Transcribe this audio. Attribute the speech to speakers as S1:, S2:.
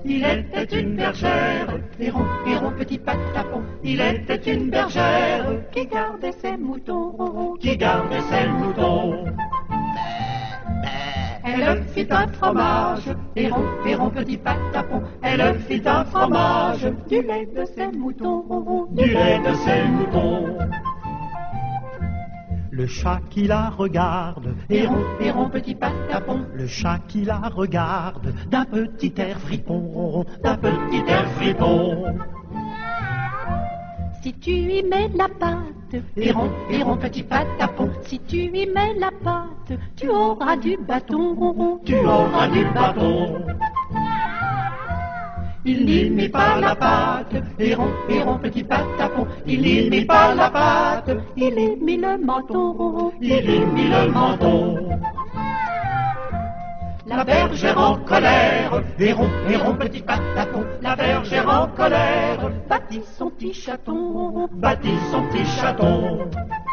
S1: il était une bergère. Héron, héron, petit patapon, il était une bergère qui gardait ses moutons, qui gardait ses moutons. Elle fit un fromage, héron, héron, petit patapon, elle fit un fromage, du lait de ses moutons, du lait de ses moutons.
S2: Le chat qui la regarde,
S1: héron, héron, petit patapon,
S2: le chat qui la regarde, d'un petit air fripon,
S1: d'un petit air fripon.
S3: Si tu y mets la pâte,
S1: héron, héron, petit patapon,
S3: si tu y mets la pâte, tu auras du bâton,
S1: tu auras du bâton. Il n'y mit pas la pâte, héron, héron, petit patapon, il n'y mit pas la pâte,
S3: il y mit le menton,
S1: il y mit le menton. La bergère en colère, héron, héron, petit patapon, la bergère en colère,
S3: battit son petit chaton,
S1: battit son petit chaton.